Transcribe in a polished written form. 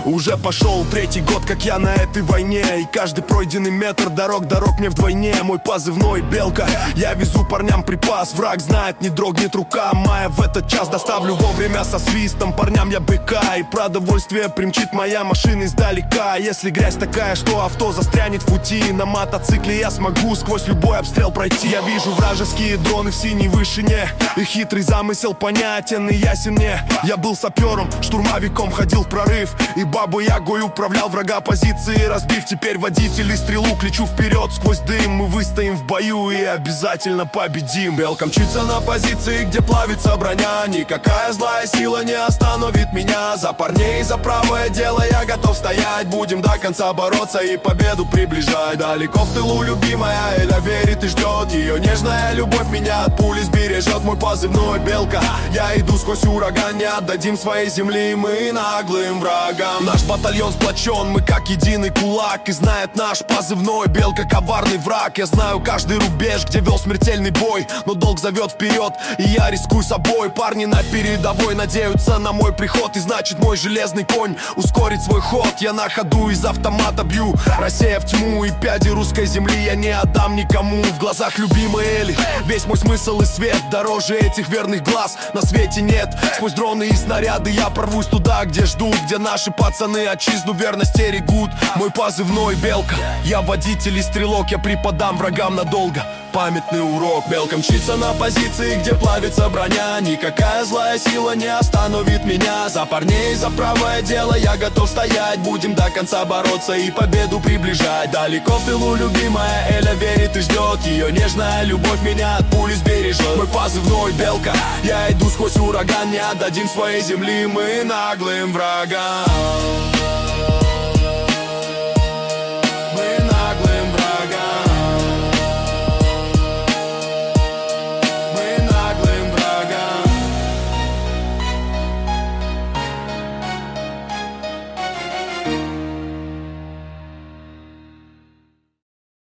Уже пошел третий год, как я на этой войне, и каждый пройденный метр дорог мне вдвойне. Мой позывной Белка, я везу парням припас. Враг знает, не дрогнет рука моя в этот час. Доставлю вовремя со свистом парням я быка, и продовольствие примчит моя машина издалека. Если грязь такая, что авто застрянет в пути, на мотоцикле я смогу сквозь любой обстрел пройти. Я вижу вражеские дроны в синей вышине, и хитрый замысел понятен и ясен мне. Я был сапером, штурмовиком, ходил в прорыв, и бабу-ягой управлял врага позиции разбив. Теперь водитель и стрелок, лечу вперед сквозь дым. Мы выстоим в бою и обязательно победим. Белка мчится на позиции, где плавится броня. Никакая злая сила не остановит меня. За парней, за правое дело я готов стоять. Будем до конца бороться и победу приближать. Далеко в тылу любимая Эля верит и ждет. Ее нежная любовь меня от пули сбережет. Мой позывной Белка, я иду сквозь ураган. Не отдадим своей земли мы наглым врагам. Наш батальон сплочен, мы как единый кулак, и знает наш позывной Белка коварный враг. Я знаю каждый рубеж, где вел смертельный бой, но долг зовет вперед, и я рискую собой. Парни на передовой надеются на мой приход, и значит мой железный конь ускорит свой ход. Я на ходу из автомата бью, рассеяв тьму, и пяди русской земли я не отдам никому. В глазах любимой Эли весь мой смысл и свет. Дороже этих верных глаз на свете нет. Сквозь дроны и снаряды я прорвусь туда, где ждут, где наши пацаны отчизну верно стерегут. Мой позывной Белка, я водитель и стрелок, я преподам врагам надолго памятный урок. Белка мчится на позиции, где плавится броня. Никакая злая сила не остановит меня. За парней, за правое дело я готов стоять. Будем до конца бороться и победу приближать. Далеко в тылу любимая Эля верит и ждет. Ее нежная любовь меня от пули сбережет. Мой позывной Белка, я иду сквозь ураган. Не отдадим своей земли мы наглым врагам.